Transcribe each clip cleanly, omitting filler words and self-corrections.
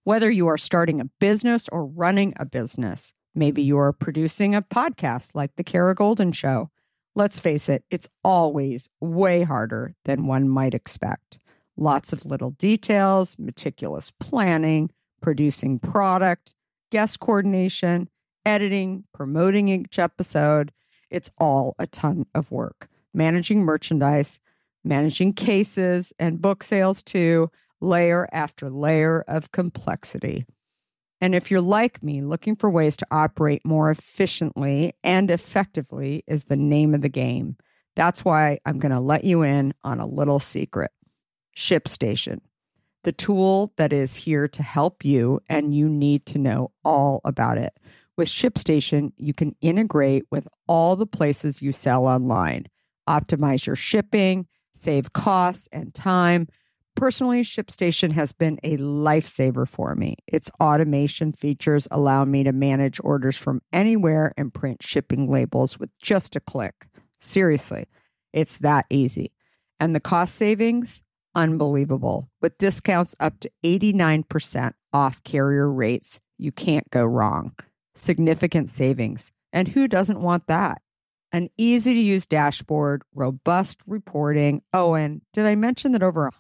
Whether you are starting a business or running a business, maybe you are producing a podcast like The Kara Goldin Show. Let's face it, it's always way harder than one might expect. Lots of little details, meticulous planning, producing product, guest coordination, editing, promoting each episode. It's all a ton of work. Managing merchandise, managing cases and book sales too, layer after layer of complexity. And if you're like me, looking for ways to operate more efficiently and effectively is the name of the game. That's why I'm going to let you in on a little secret. ShipStation, the tool that is here to help you, and you need to know all about it. With ShipStation, you can integrate with all the places you sell online, optimize your shipping, save costs and time. Personally, ShipStation has been a lifesaver for me. Its automation features allow me to manage orders from anywhere and print shipping labels with just a click. Seriously, it's that easy. And the cost savings? Unbelievable. With discounts up to 89% off carrier rates, you can't go wrong. Significant savings. And who doesn't want that? An easy-to-use dashboard, robust reporting. Oh, and did I mention that over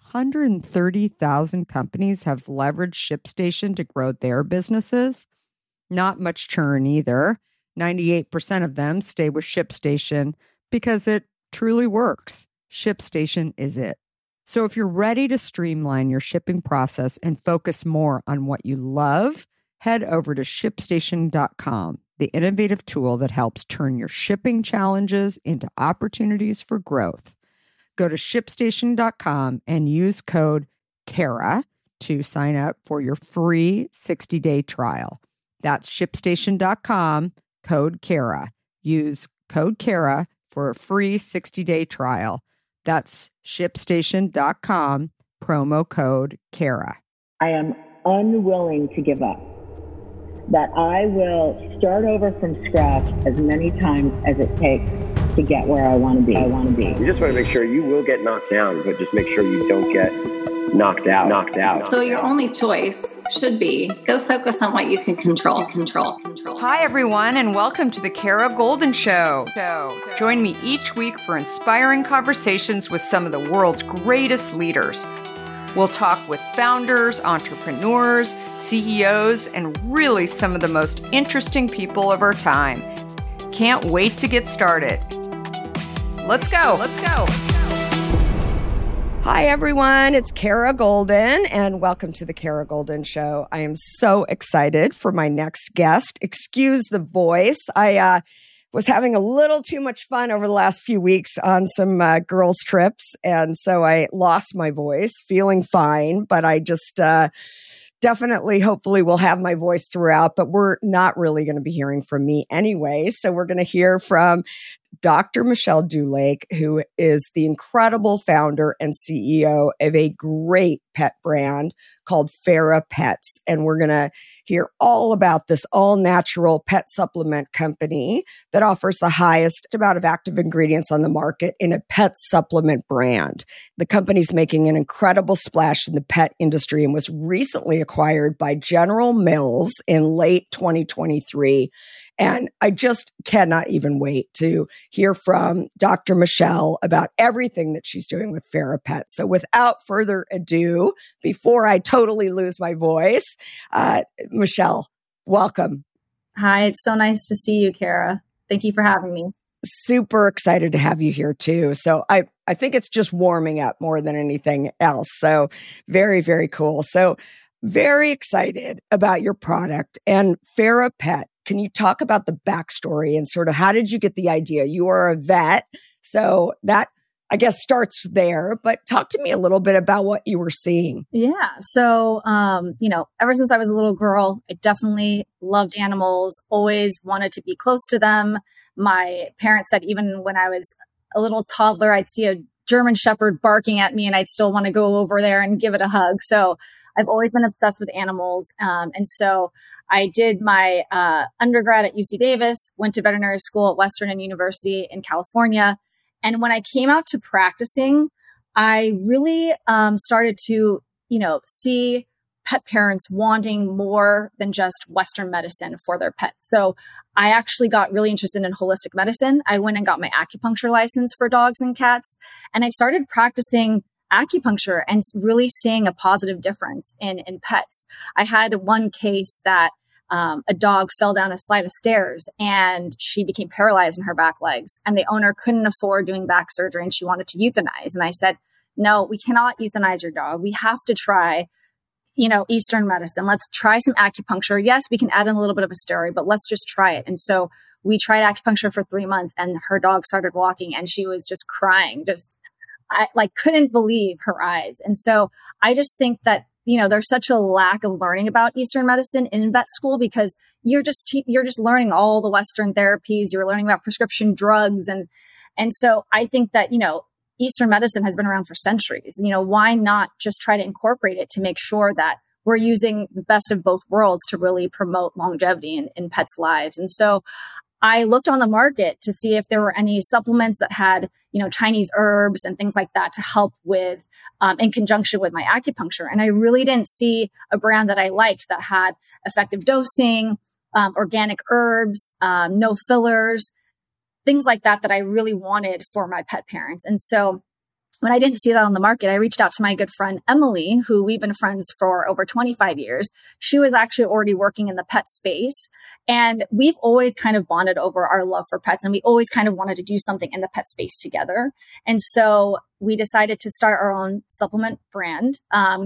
130,000 companies have leveraged ShipStation to grow their businesses? Not much churn either. 98% of them stay with ShipStation because it truly works. ShipStation is it. So if you're ready to streamline your shipping process and focus more on what you love, head over to ShipStation.com, the innovative tool that helps turn your shipping challenges into opportunities for growth. Go to ShipStation.com and use code KARA to sign up for your free 60-day trial. That's ShipStation.com, code KARA. Use code KARA for a free 60-day trial. That's ShipStation.com, promo code KARA. I am unwilling to give up. That I will start over from scratch as many times as it takes to get where I want to be. You just want to make sure you will get knocked down, but just make sure you don't get knocked out. So your only choice should be go focus on what you can control. Hi, everyone, and welcome to the Kara Goldin Show. Join me each week for inspiring conversations with some of the world's greatest leaders. We'll talk with founders, entrepreneurs, CEOs, and really some of the most interesting people of our time. Can't wait to get started. Let's go. Hi, everyone. It's Kara Goldin, and welcome to the Kara Goldin Show. I am so excited for my next guest. Excuse the voice. I was having a little too much fun over the last few weeks on some girls' trips, and so I lost my voice, feeling fine, but I just definitely, hopefully, will have my voice throughout, but we're not really going to be hearing from me anyway, so we're going to hear from Dr. Michelle Dulake, who is the incredible founder and CEO of a great pet brand called Fera Pets. And we're going to hear all about this all-natural pet supplement company that offers the highest amount of active ingredients on the market in a pet supplement brand. The company's making an incredible splash in the pet industry and was recently acquired by General Mills in late 2023. And I just cannot even wait to hear from Dr. Michelle about everything that she's doing with Fera Pets. So without further ado, before I totally lose my voice, Michelle, welcome. Hi, it's so nice to see you, Kara. Thank you for having me. Super excited to have you here too. So I think it's just warming up more than anything else. So very, very cool. So very excited about your product and Fera Pet. Can you talk about the backstory and sort of how did you get the idea? You are a vet, so that, I guess, starts there. But talk to me a little bit about what you were seeing. Yeah. So, ever since I was a little girl, I definitely loved animals, always wanted to be close to them. My parents said even when I was a little toddler, I'd see a German Shepherd barking at me and I'd still want to go over there and give it a hug. So I've always been obsessed with animals. And so I did my undergrad at UC Davis, went to veterinary school at Western University in California. And when I came out to practicing, I really started to, see pet parents wanting more than just Western medicine for their pets. So I actually got really interested in holistic medicine. I went and got my acupuncture license for dogs and cats, and I started practicing acupuncture and really seeing a positive difference in pets. I had one case that a dog fell down a flight of stairs and she became paralyzed in her back legs, and the owner couldn't afford doing back surgery and she wanted to euthanize. And I said, no, we cannot euthanize your dog. We have to try, Eastern medicine. Let's try some acupuncture. Yes, we can add in a little bit of a steroid, but let's just try it. And so we tried acupuncture for 3 months, and her dog started walking and she was just crying. I couldn't believe her eyes. And so I just think that, there's such a lack of learning about Eastern medicine in vet school, because you're just learning all the Western therapies. You're learning about prescription drugs. And so I think that, Eastern medicine has been around for centuries. Why not just try to incorporate it to make sure that we're using the best of both worlds to really promote longevity in pets' lives? And so I looked on the market to see if there were any supplements that had, Chinese herbs and things like that to help with, in conjunction with my acupuncture. And I really didn't see a brand that I liked that had effective dosing, organic herbs, no fillers, things like that I really wanted for my pet parents. And so when I didn't see that on the market, I reached out to my good friend, Emily, who we've been friends for over 25 years. She was actually already working in the pet space. And we've always kind of bonded over our love for pets. And we always kind of wanted to do something in the pet space together. And so we decided to start our own supplement brand,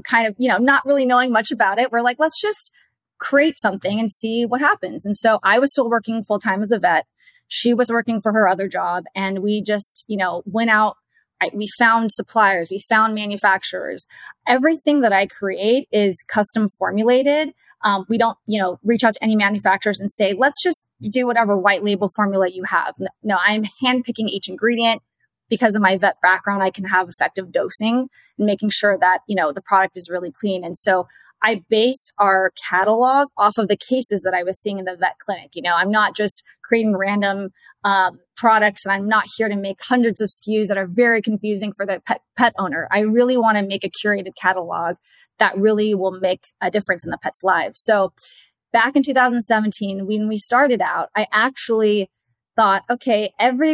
not really knowing much about it. We're like, let's just create something and see what happens. And so I was still working full time as a vet. She was working for her other job. And we just, went out. We found suppliers, we found manufacturers. Everything that I create is custom formulated. We don't, reach out to any manufacturers and say, let's just do whatever white label formula you have. No, I'm handpicking each ingredient. Because of my vet background, I can have effective dosing and making sure that, the product is really clean. And so I based our catalog off of the cases that I was seeing in the vet clinic. I'm not just creating random products, and I'm not here to make hundreds of SKUs that are very confusing for the pet owner. I really want to make a curated catalog that really will make a difference in the pet's lives. So back in 2017, when we started out, I actually thought, okay,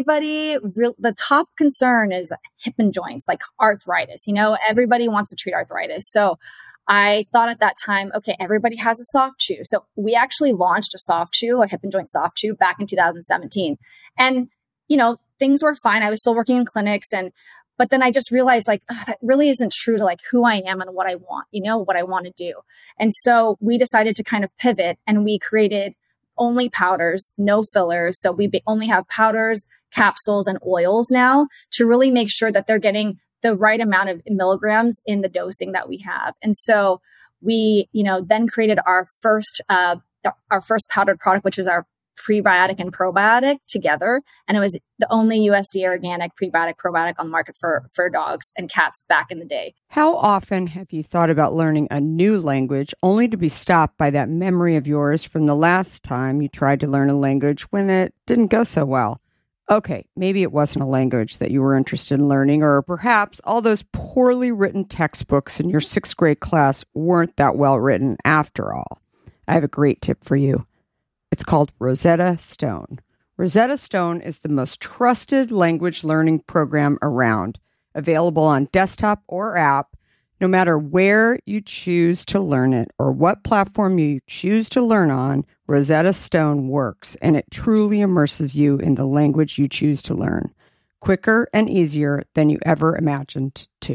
the top concern is hip and joints, like arthritis. Everybody wants to treat arthritis. So I thought at that time, okay, everybody has a soft chew. So we actually launched a hip and joint soft chew back in 2017. And, things were fine. I was still working in clinics. But then I just realized that really isn't true to who I am and what I want, what I want to do. And so we decided to kind of pivot, and we created only powders, no fillers. So we only have powders, capsules, and oils now to really make sure that they're getting the right amount of milligrams in the dosing that we have. And so we, then created our first powdered product, which was our prebiotic and probiotic together. And it was the only USDA organic probiotic on the market for dogs and cats back in the day. How often have you thought about learning a new language only to be stopped by that memory of yours from the last time you tried to learn a language when it didn't go so well? Okay, maybe it wasn't a language that you were interested in learning, or perhaps all those poorly written textbooks in your 6th grade class weren't that well written after all. I have a great tip for you. It's called Rosetta Stone. Rosetta Stone is the most trusted language learning program around, available on desktop or app, no matter where you choose to learn it or what platform you choose to learn on. Rosetta Stone works, and it truly immerses you in the language you choose to learn, quicker and easier than you ever imagined to.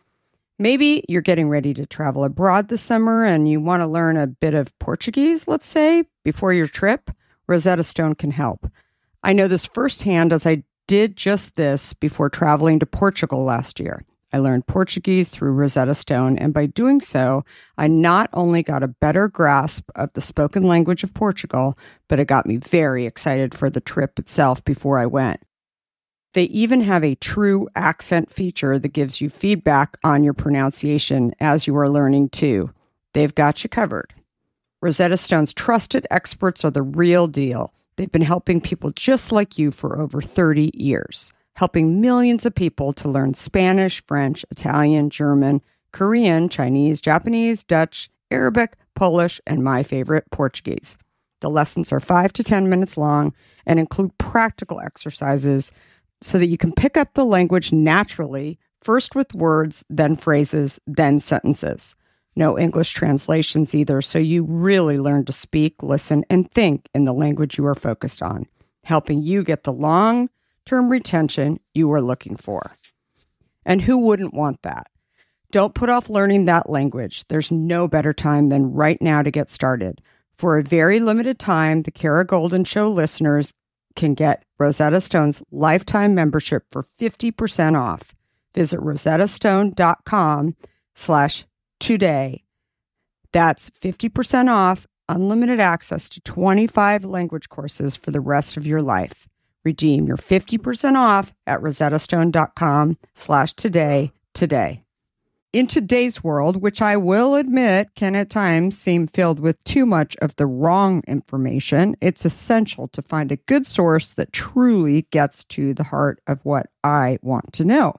Maybe you're getting ready to travel abroad this summer and you want to learn a bit of Portuguese, let's say, before your trip. Rosetta Stone can help. I know this firsthand, as I did just this before traveling to Portugal last year. I learned Portuguese through Rosetta Stone, and by doing so, I not only got a better grasp of the spoken language of Portugal, but it got me very excited for the trip itself before I went. They even have a true accent feature that gives you feedback on your pronunciation as you are learning too. They've got you covered. Rosetta Stone's trusted experts are the real deal. They've been helping people just like you for over 30 years, helping millions of people to learn Spanish, French, Italian, German, Korean, Chinese, Japanese, Dutch, Arabic, Polish, and my favorite, Portuguese. The lessons are 5 to 10 minutes long and include practical exercises so that you can pick up the language naturally, first with words, then phrases, then sentences. No English translations either, so you really learn to speak, listen, and think in the language you are focused on, helping you get the long-term retention you are looking for. And who wouldn't want that? Don't put off learning that language. There's no better time than right now to get started. For a very limited time, the Kara Goldin Show listeners can get Rosetta Stone's lifetime membership for 50% off. Visit rosettastone.com/today. That's 50% off, unlimited access to 25 language courses for the rest of your life. Redeem your 50% off at rosettastone.com/today today. In today's world, which I will admit can at times seem filled with too much of the wrong information, it's essential to find a good source that truly gets to the heart of what I want to know.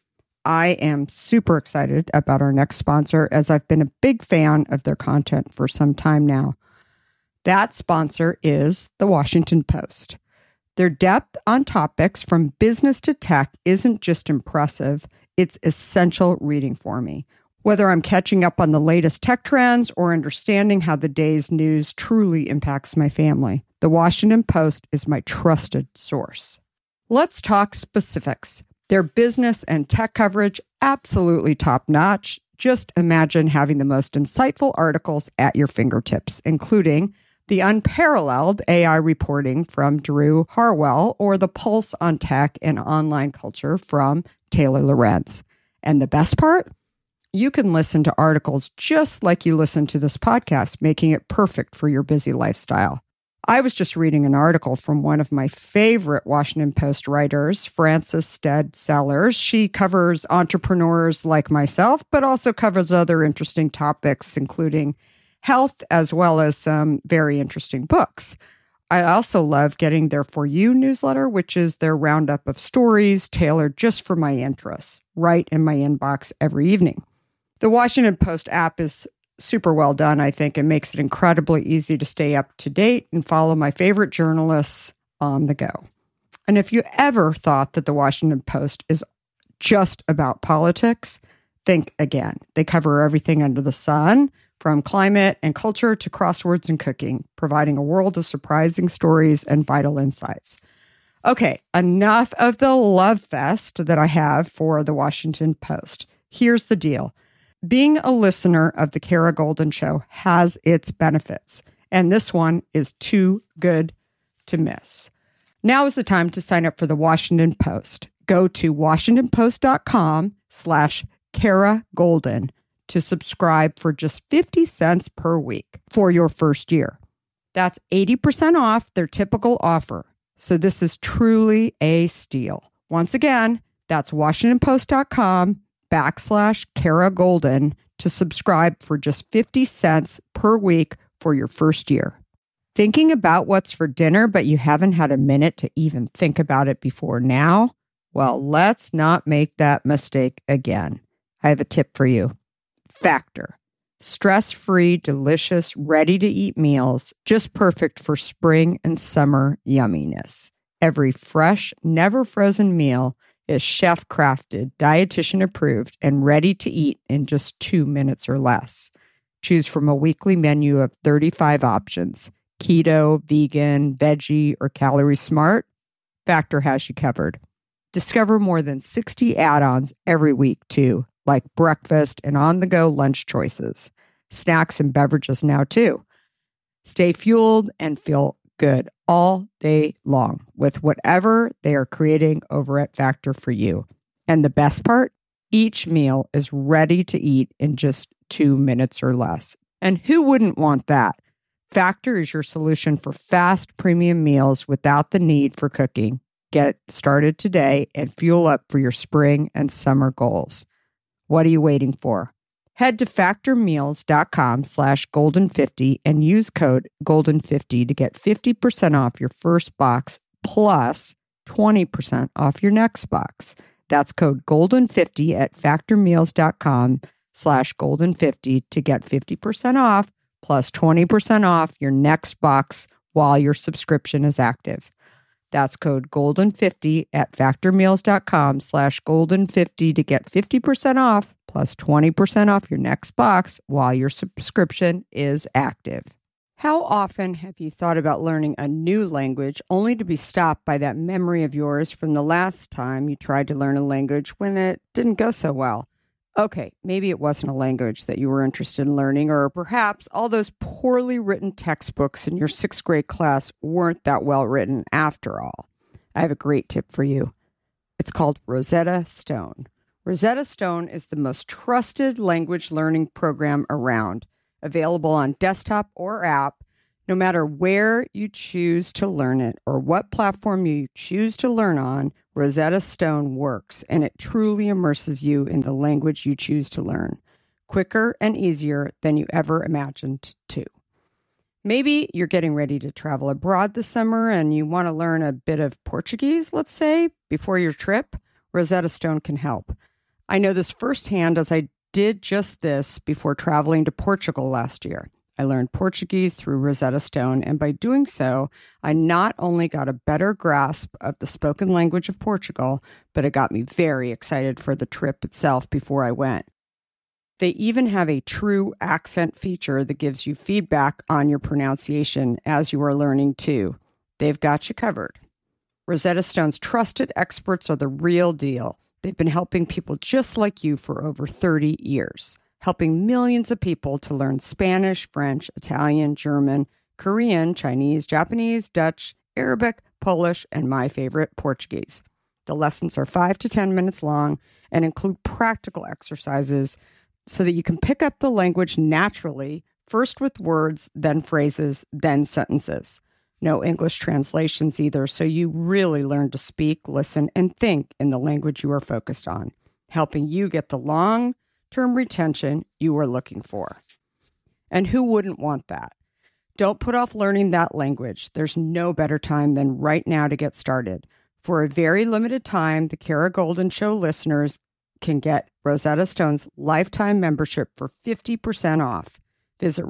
I am super excited about our next sponsor, as I've been a big fan of their content for some time now. That sponsor is The Washington Post. Their depth on topics from business to tech isn't just impressive, it's essential reading for me. Whether I'm catching up on the latest tech trends or understanding how the day's news truly impacts my family, The Washington Post is my trusted source. Let's talk specifics. Their business and tech coverage, absolutely top-notch. Just imagine having the most insightful articles at your fingertips, including the unparalleled AI reporting from Drew Harwell or the pulse on tech and online culture from Taylor Lorenz. And the best part? You can listen to articles just like you listen to this podcast, making it perfect for your busy lifestyle. I was just reading an article from one of my favorite Washington Post writers, Frances Stead Sellers. She covers entrepreneurs like myself, but also covers other interesting topics, including health, as well as some very interesting books. I also love getting their For You newsletter, which is their roundup of stories tailored just for my interests, right in my inbox every evening. The Washington Post app is super well done, I think, and makes it incredibly easy to stay up to date and follow my favorite journalists on the go. And if you ever thought that the Washington Post is just about politics, think again. They cover everything under the sun, from climate and culture to crosswords and cooking, providing a world of surprising stories and vital insights. Okay, enough of the love fest that I have for the Washington Post. Here's the deal. Being a listener of the Kara Goldin Show has its benefits, and this one is too good to miss. Now is the time to sign up for the Washington Post. Go to washingtonpost.com/Kara Goldin to subscribe for just 50 cents per week for your first year. That's 80% off their typical offer. So this is truly a steal. Once again, that's washingtonpost.com/Kara Goldin to subscribe for just 50 cents per week for your first year. Thinking about what's for dinner, but you haven't had a minute to even think about it before now? Well, let's not make that mistake again. I have a tip for you. Factor. Stress-free, delicious, ready-to-eat meals, just perfect for spring and summer yumminess. Every fresh, never-frozen meal is chef-crafted, dietitian-approved, and ready to eat in just 2 minutes or less. Choose from a weekly menu of 35 options. Keto, vegan, veggie, or calorie smart. Factor has you covered. Discover more than 60 add-ons every week, too, like breakfast and on-the-go lunch choices. Snacks and beverages now, too. Stay fueled and feel good all day long with whatever they are creating over at Factor for you. And the best part? Each meal is ready to eat in just 2 minutes or less. And who wouldn't want that? Factor is your solution for fast premium meals without the need for cooking. Get started today and fuel up for your spring and summer goals. What are you waiting for? Head to factormeals.com/golden50 and use code golden50 to get 50% off your first box plus 20% off your next box. That's code golden50 at factormeals.com golden50 to get 50% off plus 20% off your next box while your subscription is active. That's code golden50 at factormeals.com/golden50 to get 50% off plus 20% off your next box while your subscription is active. How often have you thought about learning a new language only to be stopped by that memory of yours from the last time you tried to learn a language when it didn't go so well? Okay, maybe it wasn't a language that you were interested in learning, or perhaps all those poorly written textbooks in your 6th grade class weren't that well written after all. I have a great tip for you. It's called Rosetta Stone. Rosetta Stone is the most trusted language learning program around, available on desktop or app, no matter where you choose to learn it or what platform you choose to learn on. Rosetta Stone works, and it truly immerses you in the language you choose to learn, quicker and easier than you ever imagined to. Maybe you're getting ready to travel abroad this summer and you want to learn a bit of Portuguese, let's say, before your trip. Rosetta Stone can help. I know this firsthand as I did just this before traveling to Portugal last year. I learned Portuguese through Rosetta Stone, and by doing so, I not only got a better grasp of the spoken language of Portugal, but it got me very excited for the trip itself before I went. They even have a true accent feature that gives you feedback on your pronunciation as you are learning too. They've got you covered. Rosetta Stone's trusted experts are the real deal. They've been helping people just like you for over 30 years. Helping millions of people to learn Spanish, French, Italian, German, Korean, Chinese, Japanese, Dutch, Arabic, Polish, and my favorite, Portuguese. The lessons are 5 to 10 minutes long and include practical exercises so that you can pick up the language naturally, first with words, then phrases, then sentences. No English translations either, so you really learn to speak, listen, and think in the language you are focused on, helping you get the long-term retention you are looking for. And who wouldn't want that? Don't put off learning that language. There's no better time than right now to get started. For a very limited time, the Kara Goldin Show listeners can get Rosetta Stone's lifetime membership for 50% off. Visit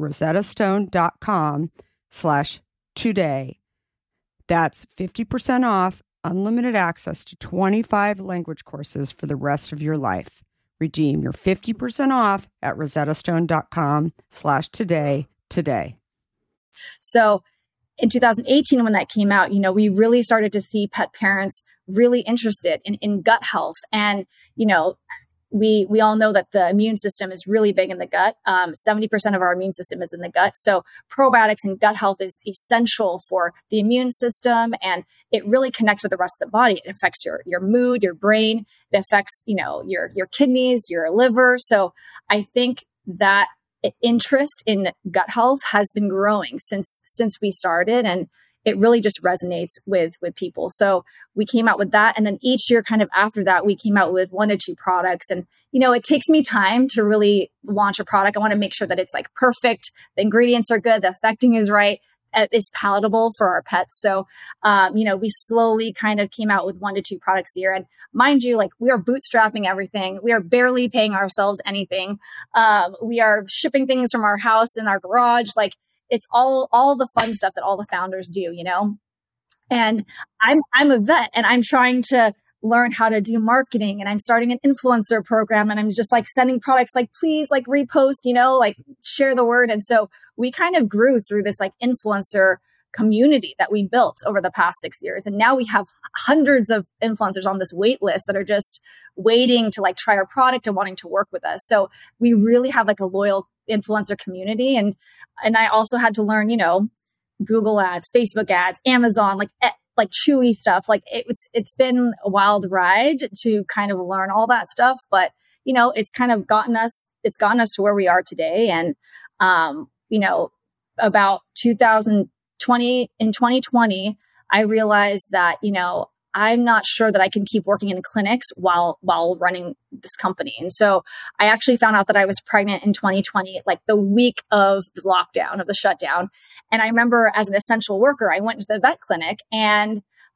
rosettastone.com/today. That's 50% off, unlimited access to 25 language courses for the rest of your life. Redeem your 50% off at rosettastone.com/today today. So in 2018, when that came out, we really started to see pet parents really interested in gut health. And, we all know that the immune system is really big in the gut. 70% of our immune system is in the gut. So probiotics and gut health is essential for the immune system. And it really connects with the rest of the body. It affects your mood, your brain. It affects, your kidneys, your liver. So I think that interest in gut health has been growing since we started, and it really just resonates with people. So we came out with that, and then each year kind of after that, we came out with 1 to 2 products. And it takes me time to really launch a product. I want to make sure that it's like perfect, the ingredients are good, the effecting is right, it's palatable for our pets. So we slowly kind of came out with 1 to 2 products a year. And mind you, like, we are bootstrapping everything. We are barely paying ourselves anything. We are shipping things from our house in our garage. Like, it's all the fun stuff that all the founders do, And I'm a vet, and I'm trying to learn how to do marketing, and I'm starting an influencer program, and I'm just like sending products, like, please, like, repost, like, share the word. And so we kind of grew through this like influencer community that we built over the past 6 years. And now we have hundreds of influencers on this wait list that are just waiting to like try our product and wanting to work with us. So we really have like a loyal influencer community. And I also had to learn, Google ads, Facebook ads, Amazon, like Chewy stuff. Like it's been a wild ride to kind of learn all that stuff, but it's kind of gotten us to where we are today. And, about 2020, I realized that, I'm not sure that I can keep working in clinics while running this company. And so I actually found out that I was pregnant in 2020, like the week of the lockdown, of the shutdown. And I remember as an essential worker, I went to the vet clinic, and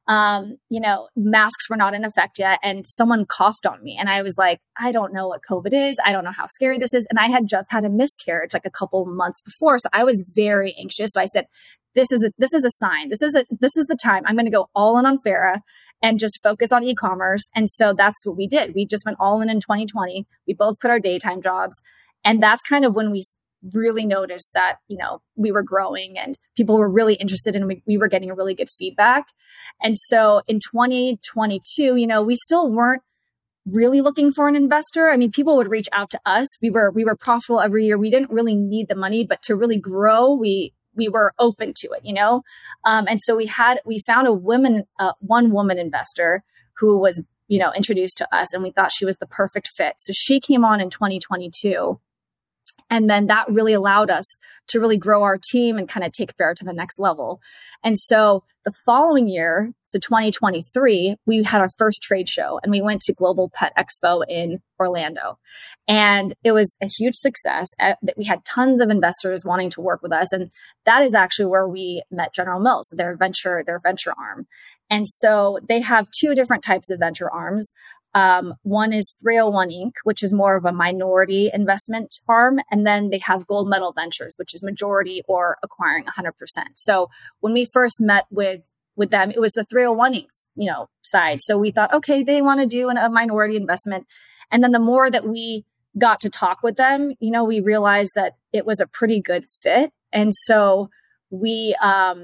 Masks were not in effect yet, and someone coughed on me, and I was like, I don't know what COVID is. I don't know how scary this is. And I had just had a miscarriage like a couple months before. So I was very anxious. So I said, this is a sign. This is the time I'm going to go all in on Farah and just focus on e-commerce. And so that's what we did. We just went all in 2020. We both quit our daytime jobs. And that's kind of when we really noticed that, we were growing and people were really interested and we were getting a really good feedback. And so in 2022, we still weren't really looking for an investor. I mean, people would reach out to us. We were profitable every year. We didn't really need the money, but to really grow, we were open to it, and so we found one woman investor who was, introduced to us, and we thought she was the perfect fit. So she came on in 2022. And then that really allowed us to really grow our team and kind of take Farah to the next level. And so the following year, so 2023, we had our first trade show and we went to Global Pet Expo in Orlando. And it was a huge success. We had tons of investors wanting to work with us. And that is actually where we met General Mills, their venture arm. And so they have two different types of venture arms. One is 301 Inc., which is more of a minority investment arm. And then they have Gold Medal Ventures, which is majority or acquiring 100%. So when we first met with them, it was the 301 Inc., side. So we thought, okay, they want to do a minority investment. And then the more that we got to talk with them, we realized that it was a pretty good fit. And so we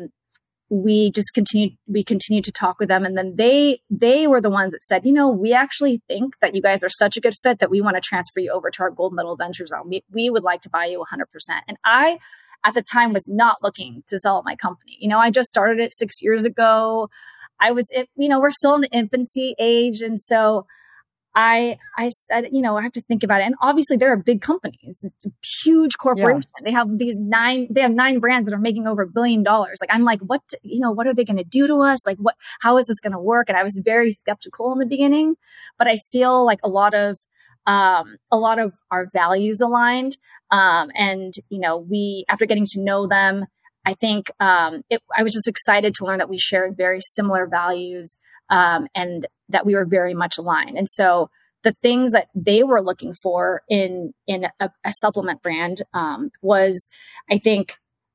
just continued to talk with them. And then they were the ones that said, we actually think that you guys are such a good fit that we want to transfer you over to our Gold Medal Ventures arm. We would like to buy you 100%. And I, at the time, was not looking to sell my company. I just started it 6 years ago. We're still in the infancy age. And so I said, I have to think about it. And obviously they're a big company. It's a huge corporation. Yeah. They have they have 9 brands that are making over $1 billion. Like, I'm like, what are they going to do to us? Like, how is this going to work? And I was very skeptical in the beginning, but I feel like a lot of our values aligned. And we, after getting to know them, I think, I was just excited to learn that we shared very similar values, and that we were very much aligned. And so the things that they were looking for in a supplement brand, was, I think,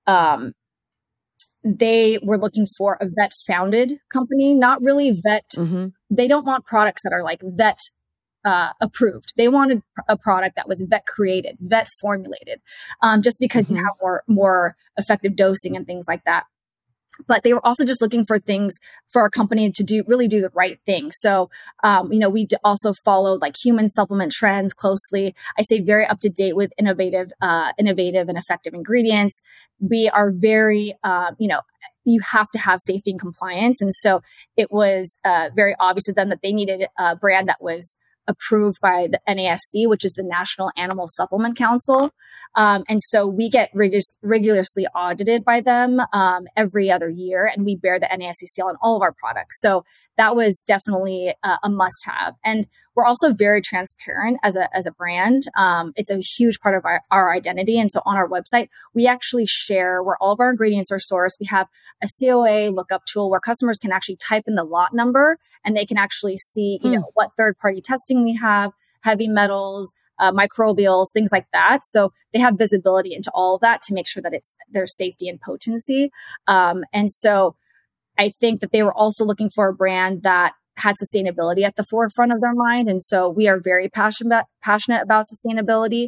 they were looking for a vet founded company, not really vet. Mm-hmm. They don't want products that are like vet approved. They wanted a product that was vet created, vet formulated, just because mm-hmm. you have more effective dosing and things like that. But they were also just looking for things for our company to really do the right thing. So, we also followed like human supplement trends closely. I stay very up to date with innovative and effective ingredients. We are very, you have to have safety and compliance. And so it was very obvious to them that they needed a brand that was approved by the NASC, which is the National Animal Supplement Council. And so we get rigorously audited by them every other year, and we bear the NASC seal on all of our products. So that was definitely a must-have. And we're also very transparent as a brand. It's a huge part of our identity. And so on our website, we actually share where all of our ingredients are sourced. We have a COA lookup tool where customers can actually type in the lot number and they can actually see, what third-party testing we have, heavy metals, microbials, things like that. So they have visibility into all of that to make sure that there's safety and potency. And so I think that they were also looking for a brand that had sustainability at the forefront of their mind. And so we are very passionate about sustainability.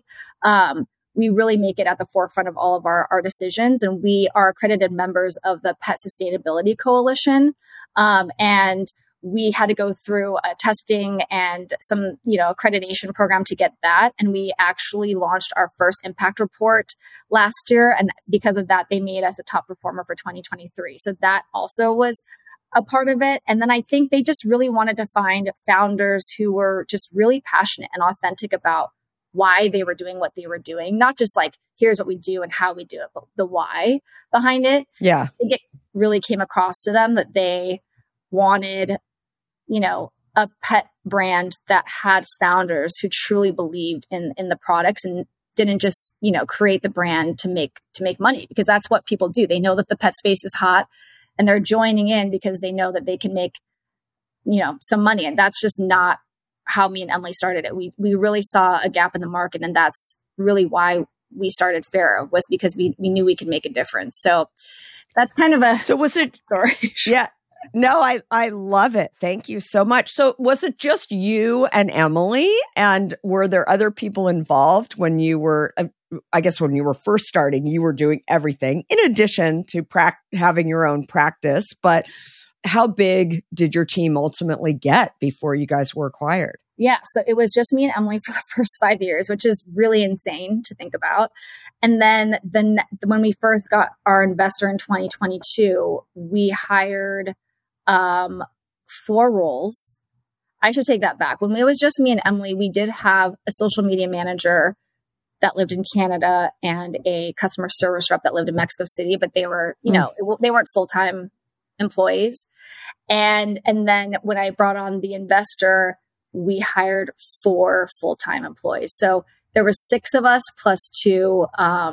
We really make it at the forefront of all of our decisions. And we are accredited members of the Pet Sustainability Coalition. And we had to go through testing and some, accreditation program to get that. And we actually launched our first impact report last year. And because of that, they made us a top performer for 2023. So that also was a part of it. And then I think they just really wanted to find founders who were just really passionate and authentic about why they were doing what they were doing. Not just like, here's what we do and how we do it, but the why behind it. Yeah. I think it really came across to them that they wanted, a pet brand that had founders who truly believed in the products and didn't just, create the brand to make money, because that's what people do. They know that the pet space is hot. and they're joining in because they know that they can make, some money. And that's just not how me and Emily started it. We really saw a gap in the market, and that's really why we started Farrow, was because we knew we could make a difference. So that's kind of a story. Yeah. No, I love it. Thank you so much. So was it just you and Emily, and were there other people involved when you were, I guess when you were first starting, you were doing everything in addition to having your own practice, but how big did your team ultimately get before you guys were acquired? Yeah. So it was just me and Emily for the first 5 years, which is really insane to think about. And then when we first got our investor in 2022, we hired 4 roles. I should take that back. When it was just me and Emily, we did have a social media manager that lived in Canada and a customer service rep that lived in Mexico City, but they were, they weren't full-time employees. And then when I brought on the investor, we hired 4 full-time employees. So there was 6 of us plus two,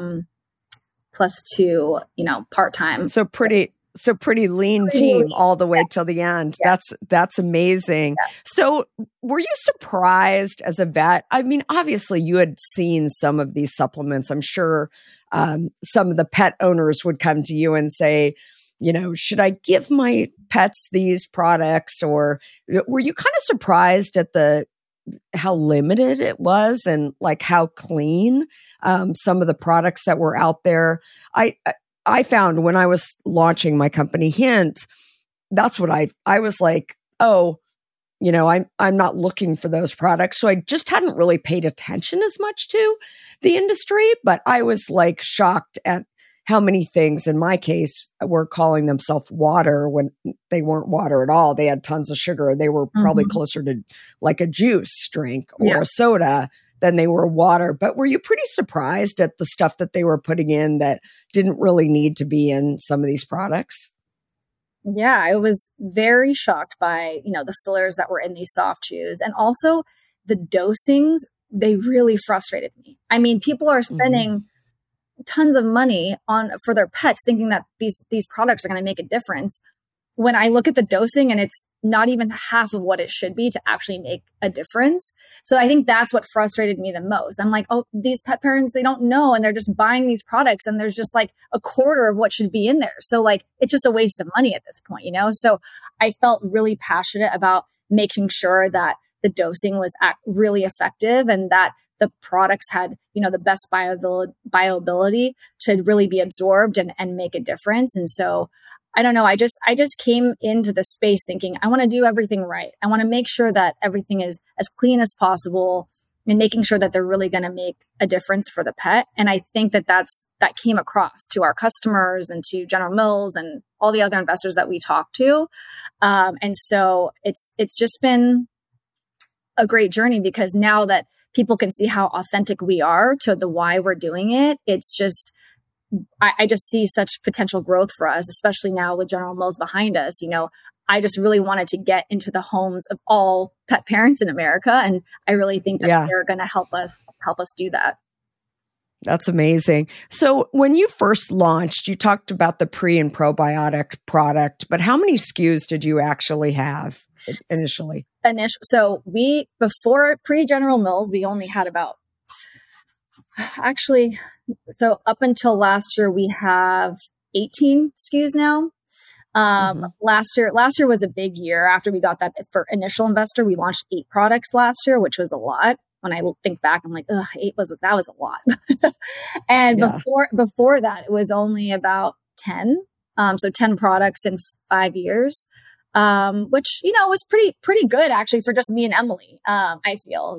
part-time. So pretty lean team all the way till the end. Yeah. That's amazing. Yeah. So were you surprised as a vet? I mean, obviously you had seen some of these supplements. I'm sure some of the pet owners would come to you and say, should I give my pets these products? Or were you kind of surprised at how limited it was and like how clean some of the products that were out there? I found when I was launching my company Hint, that's what I was like, I'm not looking for those products. So I just hadn't really paid attention as much to the industry, but I was like shocked at how many things in my case were calling themselves water when they weren't water at all. They had tons of sugar. They were probably closer to like a juice drink or a soda than they were water. But were you pretty surprised at the stuff that they were putting in that didn't really need to be in some of these products? Yeah, I was very shocked by, the fillers that were in these soft chews, and also the dosings. They really frustrated me. I mean, people are spending tons of money for their pets thinking that these products are going to make a difference. When I look at the dosing and it's not even half of what it should be to actually make a difference. So I think that's what frustrated me the most. I'm like, oh, these pet parents, they don't know. And they're just buying these products and there's just like a quarter of what should be in there. So like, it's just a waste of money at this point, So I felt really passionate about making sure that the dosing was really effective and that the products had, the best bioavailability to really be absorbed and make a difference. And so I don't know. I just came into the space thinking, I want to do everything right. I want to make sure that everything is as clean as possible and making sure that they're really going to make a difference for the pet. And I think that came across to our customers and to General Mills and all the other investors that we talked to. And so it's just been a great journey, because now that people can see how authentic we are to the why we're doing it, it's just, I just see such potential growth for us, especially now with General Mills behind us. I just really wanted to get into the homes of all pet parents in America. And I really think that they're going to help us do that. That's amazing. So when you first launched, you talked about the pre and probiotic product, but how many SKUs did you actually have initially? So before pre-General Mills, we only had about, so up until last year, we have 18 SKUs now. Last year was a big year. After we got that for initial investor, we launched 8 products last year, which was a lot. When I think back, I'm like, 8 was a lot. And before that, it was only about 10. So 10 products in 5 years, which, was pretty good actually for just me and Emily. I feel,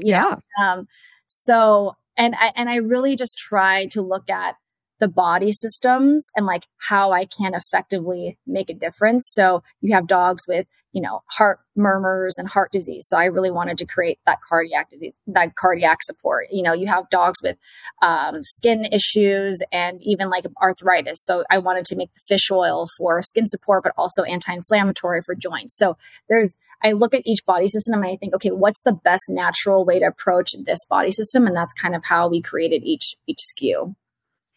and I really just try to look at the body systems and like how I can effectively make a difference. So you have dogs with, heart murmurs and heart disease. So I really wanted to create that cardiac support. You have dogs with skin issues and even like arthritis. So I wanted to make the fish oil for skin support, but also anti-inflammatory for joints. So I look at each body system and I think, okay, what's the best natural way to approach this body system? And that's kind of how we created each SKU.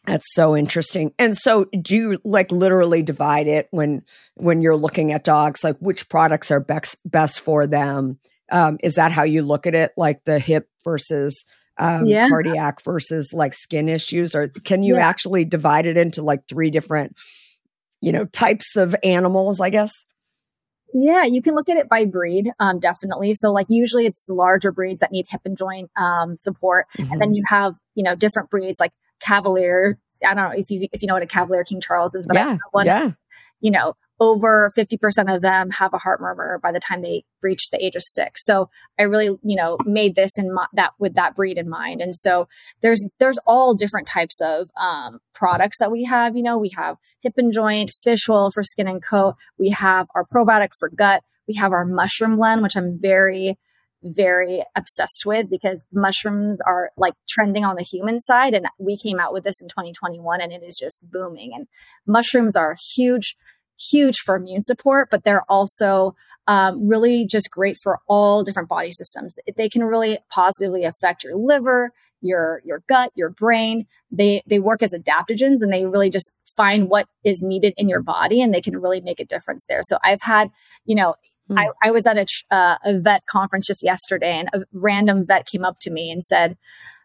That's so interesting. And so do you like literally divide it when you're looking at dogs, like which products are best for them? Is that how you look at it? Like the hip versus cardiac versus like skin issues? Or can you actually divide it into like 3 different, types of animals, I guess? Yeah, you can look at it by breed, definitely. So like usually it's larger breeds that need hip and joint support. Mm-hmm. And then you have, different breeds like Cavalier. I don't know if you know what a Cavalier King Charles is, but I have one, over 50% of them have a heart murmur by the time they reach the age of 6. So I really, made this with that breed in mind. And so there's all different types of products that we have. We have hip and joint, fish oil for skin and coat. We have our probiotic for gut. We have our mushroom blend, which I'm very, very obsessed with because mushrooms are like trending on the human side. And we came out with this in 2021 and it is just booming. And mushrooms are huge for immune support, but they're also really just great for all different body systems. They can really positively affect your liver, your gut, your brain. They work as adaptogens and they really just find what is needed in your body and they can really make a difference there. So I've had, I was at a vet conference just yesterday and a random vet came up to me and said,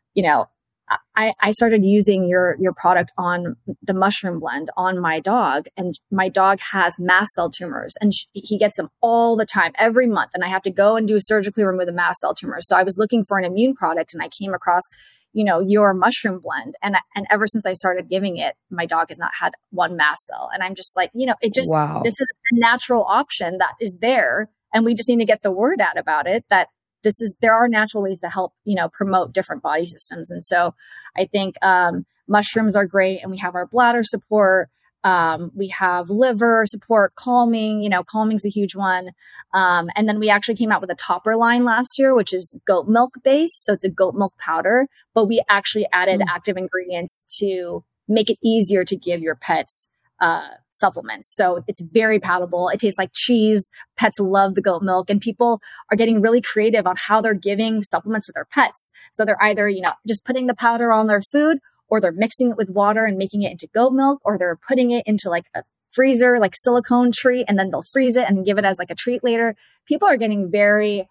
I started using your product on the mushroom blend on my dog, and my dog has mast cell tumors and he gets them all the time, every month. And I have to go and do surgically remove the mast cell tumors. So I was looking for an immune product and I came across, your mushroom blend. And ever since I started giving it, my dog has not had one mast cell. And I'm just like, this is a natural option that is there. And we just need to get the word out about it that there are natural ways to help, promote different body systems. And so I think mushrooms are great. And we have our bladder support. We have liver support, calming, calming's a huge one. And then we actually came out with a topper line last year, which is goat milk based. So it's a goat milk powder, but we actually added active ingredients to make it easier to give your pets supplements. So it's very palatable. It tastes like cheese. Pets love the goat milk and people are getting really creative on how they're giving supplements to their pets. So they're either, just putting the powder on their food or they're mixing it with water and making it into goat milk, or they're putting it into like a freezer, like silicone treat, and then they'll freeze it and give it as like a treat later. People are getting very,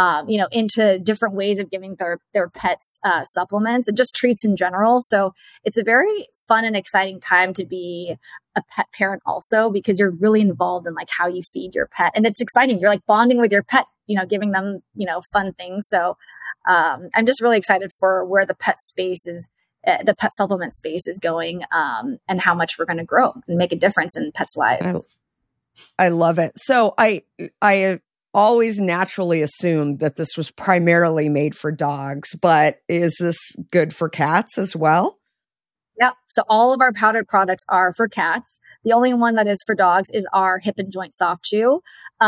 into different ways of giving their pets supplements and just treats in general. So it's a very fun and exciting time to be a pet parent also, because you're really involved in like how you feed your pet. And it's exciting. You're like bonding with your pet, giving them, fun things. So I'm just really excited for where the pet space is. The pet supplement space is going, and how much we're going to grow and make a difference in pets' lives. I love it. So I always naturally assumed that this was primarily made for dogs, but is this good for cats as well? Yep. So all of our powdered products are for cats. The only one that is for dogs is our hip and joint soft chew,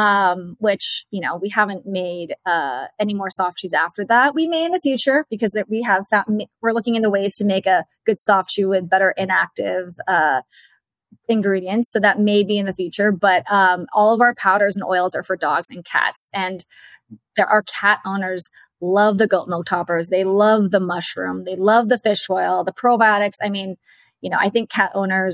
which, we haven't made any more soft chews after that. We may in the future because we have found, we're looking into ways to make a good soft chew with better inactive ingredients. So that may be in the future, but all of our powders and oils are for dogs and cats. And there are cat owners love the goat milk toppers. They love the mushroom. They love the fish oil, the probiotics. I mean, I think cat owners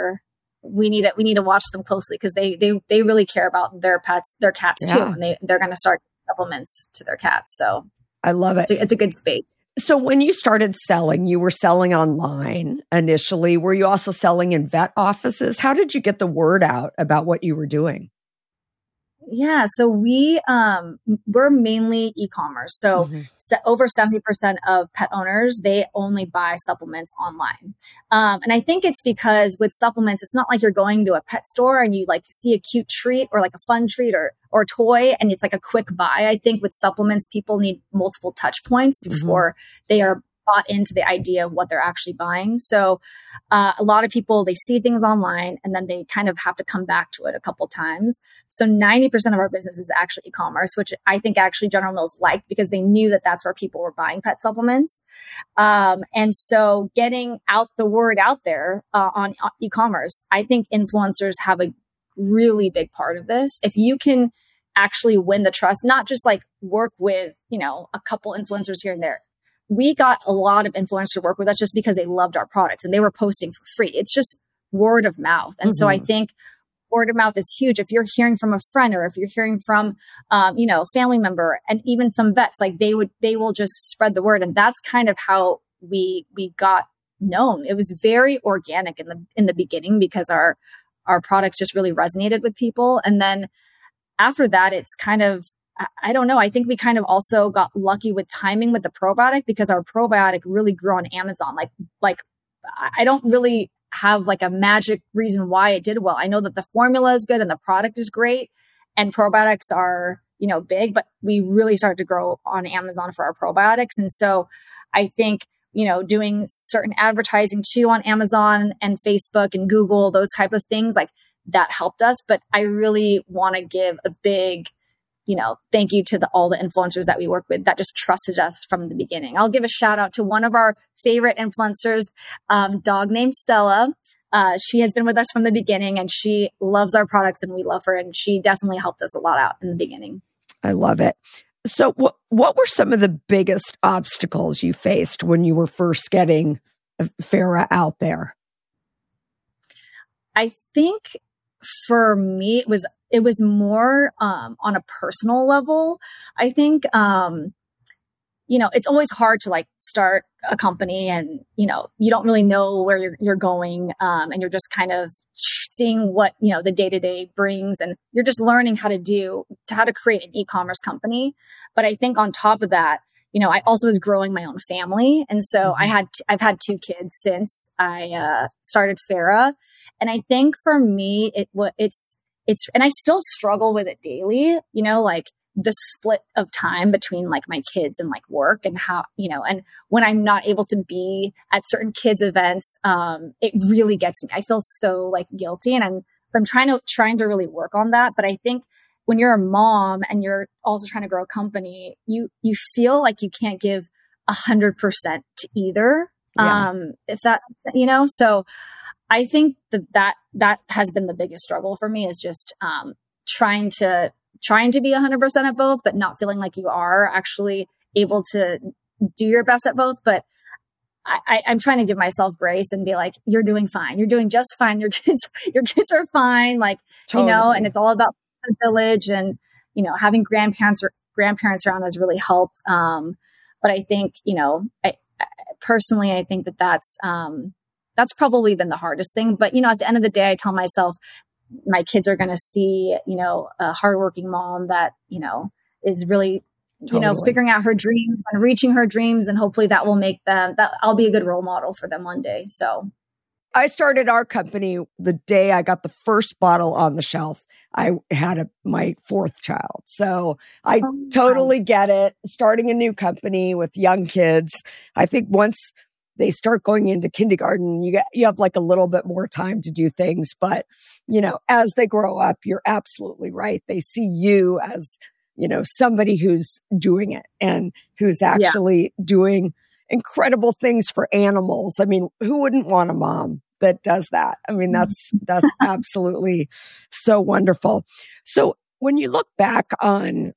we need to watch them closely because they really care about their pets, their cats too. And they're going to start supplements to their cats. So I love it. It's a good space. So when you started selling, you were selling online initially. Were you also selling in vet offices? How did you get the word out about what you were doing? Yeah. So we're mainly e-commerce. So over 70% of pet owners, they only buy supplements online. And I think it's because with supplements, it's not like you're going to a pet store and you like see a cute treat or like a fun treat or toy and it's like a quick buy. I think with supplements, people need multiple touch points before they are bought into the idea of what they're actually buying. So a lot of people, they see things online and then they kind of have to come back to it a couple times. So 90% of our business is actually e-commerce, which I think actually General Mills liked because they knew that that's where people were buying pet supplements. And so getting the word out there on e-commerce, I think influencers have a really big part of this. If you can actually win the trust, not just like work with, a couple influencers here and there, we got a lot of influencers to work with us just because they loved our products and they were posting for free. It's just word of mouth. And so I think word of mouth is huge. If you're hearing from a friend or if you're hearing from, family member and even some vets, like they will just spread the word. And that's kind of how we got known. It was very organic in the beginning because our products just really resonated with people. And then after that, it's kind of, I don't know. I think we kind of also got lucky with timing with the probiotic because our probiotic really grew on Amazon. Like I don't really have like a magic reason why it did well. I know that the formula is good and the product is great and probiotics are, big, but we really started to grow on Amazon for our probiotics. And so I think, doing certain advertising too on Amazon and Facebook and Google, those type of things, like that helped us. But I really want to give a big, thank you to all the influencers that we work with that just trusted us from the beginning. I'll give a shout out to one of our favorite influencers, dog named Stella. She has been with us from the beginning and she loves our products and we love her. And she definitely helped us a lot out in the beginning. I love it. So what were some of the biggest obstacles you faced when you were first getting Farah out there? I think for me, it was more on a personal level. I think, it's always hard to like start a company and, you don't really know where you're going. And you're just kind of seeing what, the day-to-day brings and you're just learning how to create an e-commerce company. But I think on top of that, I also was growing my own family. And so I've had 2 kids since I started Farah. And I think for me, it's, and I still struggle with it daily, like the split of time between like my kids and like work and how, and when I'm not able to be at certain kids events, it really gets me. I feel so like guilty and I'm trying to really work on that. But I think when you're a mom and you're also trying to grow a company, you feel like you can't give 100% to either. Yeah. If that, so I think that has been the biggest struggle for me is just, trying to be 100% at both, but not feeling like you are actually able to do your best at both. But I'm trying to give myself grace and be like, you're doing fine. You're doing just fine. Your kids are fine. Like, totally. And it's all about the village and, having grandparents around has really helped. But I think, I personally, I think that's probably been the hardest thing. But, at the end of the day, I tell myself my kids are going to see, a hardworking mom that, is really, figuring out her dreams and reaching her dreams. And hopefully that will make that I'll be a good role model for them one day. So I started our company the day I got the first bottle on the shelf. I had my 4th child. So I totally get it. Starting a new company with young kids. I think once they start going into kindergarten, you have like a little bit more time to do things. But, as they grow up, you're absolutely right. They see you as, somebody who's doing it and who's actually doing incredible things for animals. I mean, who wouldn't want a mom that does that? I mean, that's absolutely so wonderful. So when you look back on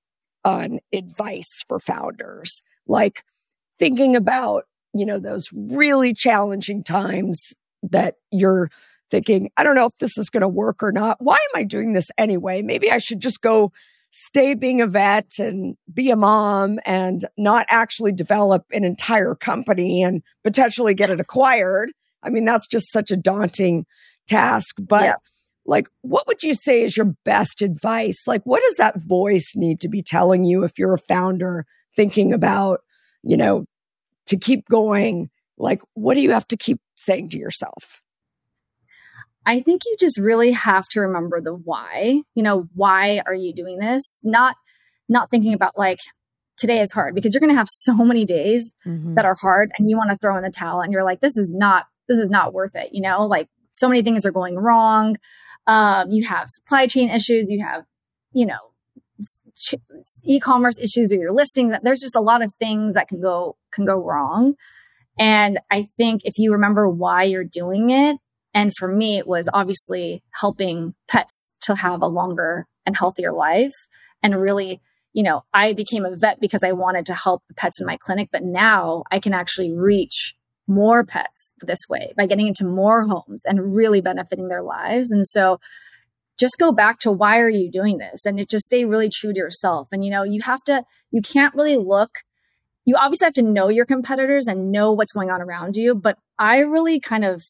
advice for founders, like thinking about, those really challenging times that you're thinking, I don't know if this is going to work or not. Why am I doing this anyway? Maybe I should just go stay being a vet and be a mom and not actually develop an entire company and potentially get it acquired. I mean, that's just such a daunting task. But like, what would you say is your best advice? Like, what does that voice need to be telling you if you're a founder thinking about, to keep going? Like, what do you have to keep saying to yourself? I think you just really have to remember the why. Why are you doing this? Not thinking about like, today is hard, because you're going to have so many days that are hard and you want to throw in the towel and you're like, this is not worth it. Like so many things are going wrong. You have supply chain issues. You have, e-commerce issues with your listings. There's just a lot of things that can go wrong. And I think if you remember why you're doing it, and for me, it was obviously helping pets to have a longer and healthier life and really, I became a vet because I wanted to help the pets in my clinic, but now I can actually reach more pets this way by getting into more homes and really benefiting their lives. And so just go back to why are you doing this? And just stay really true to yourself. And, you can't really look, you obviously have to know your competitors and know what's going on around you. But I really kind of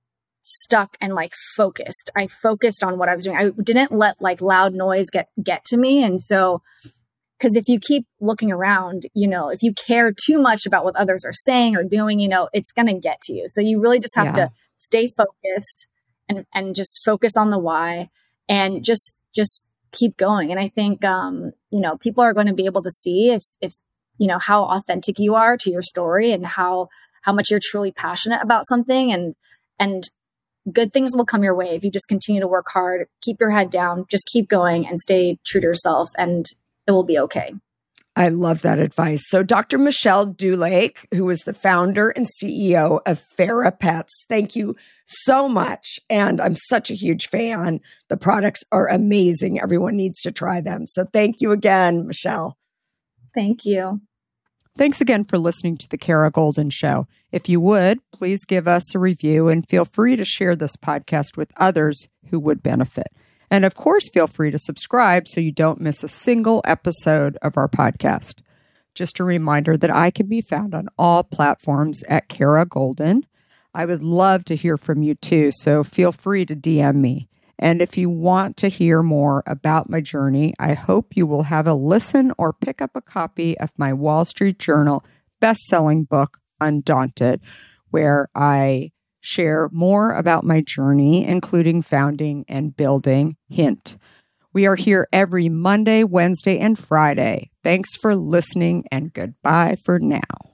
stuck and focused. I focused on what I was doing. I didn't let loud noise get to me. And so, because if you keep looking around, if you care too much about what others are saying or doing, it's going to get to you. So you really just have to stay focused and just focus on the why and just keep going. And I think, people are going to be able to see if how authentic you are to your story and how much you're truly passionate about something, and good things will come your way if you just continue to work hard, keep your head down, just keep going and stay true to yourself, and it will be okay. I love that advice. So Dr. Michelle Dulake, who is the founder and CEO of Fera Pets, thank you so much. And I'm such a huge fan. The products are amazing. Everyone needs to try them. So thank you again, Michelle. Thank you. Thanks again for listening to The Kara Goldin Show. If you would, please give us a review and feel free to share this podcast with others who would benefit. And of course, feel free to subscribe so you don't miss a single episode of our podcast. Just a reminder that I can be found on all platforms at Kara Goldin. I would love to hear from you too, so feel free to DM me. And if you want to hear more about my journey, I hope you will have a listen or pick up a copy of my Wall Street Journal best-selling book, Undaunted, where I share more about my journey, including founding and building Hint. We are here every Monday, Wednesday, and Friday. Thanks for listening, and goodbye for now.